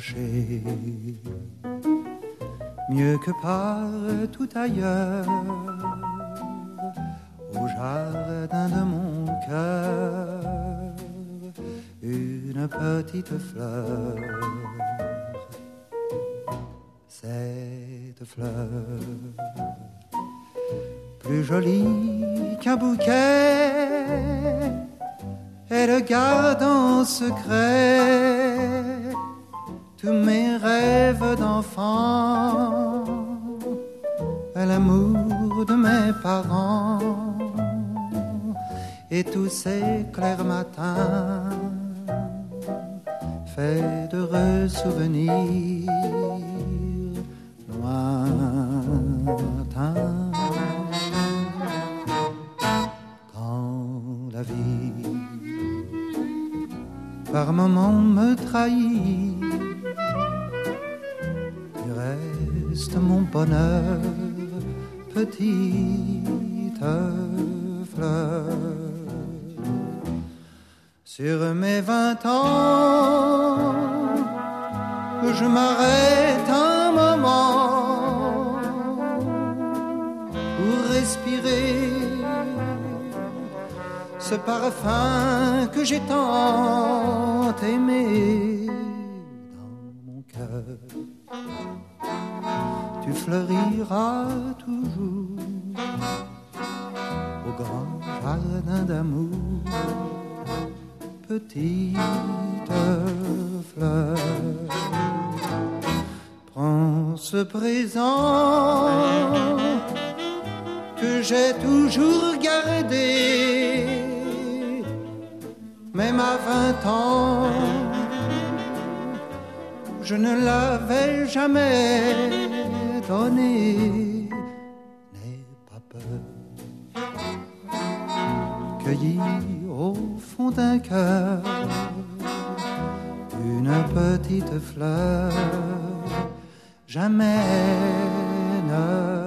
cachée, mieux que partout ailleurs, au jardin de mon cœur, une petite fleur. Cette fleur, plus jolie qu'un bouquet, elle garde en secret tous mes rêves d'enfant, l'amour de mes parents et tous ces clairs matins faits d'heureux souvenirs lointains. Quand la vie par moments me trahit, tu restes mon bonheur, petite fleur. Sur mes 20 ans, je m'arrête un moment pour respirer ce parfum que j'ai tant aimé. Dans mon cœur, tu fleuriras toujours au grand jardin d'amour, petite fleur. Prends ce présent que j'ai toujours gardé, même à 20 ans, je ne l'avais jamais donné. N'aie pas peur, cueillis au fond d'un cœur une petite fleur, jamais ne